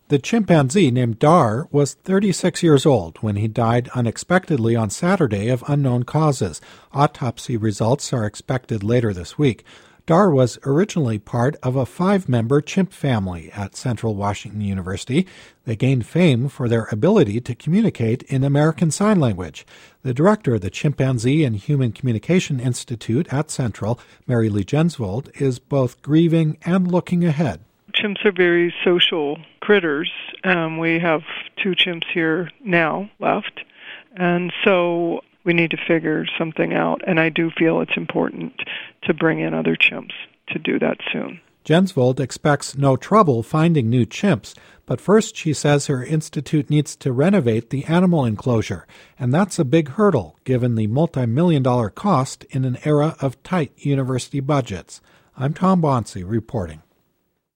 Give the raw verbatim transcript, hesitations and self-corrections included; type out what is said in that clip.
The chimpanzee named Dar was thirty-six years old when he died unexpectedly on Saturday of unknown causes. Autopsy results are expected later this week. Dar was originally part of a five-member chimp family at Central Washington University. They gained fame for their ability to communicate in American Sign Language. The director of the Chimpanzee and Human Communication Institute at Central, Mary Lee Jensvold, is both grieving and looking ahead. Chimps are very social critters. Um, we have two chimps here now left, and so we need to figure something out, and I do feel it's important to bring in other chimps to do that soon. Jensvold expects no trouble finding new chimps, but first she says her institute needs to renovate the animal enclosure, and that's a big hurdle given the multi-million dollar cost in an era of tight university budgets. I'm Tom Bonsi reporting.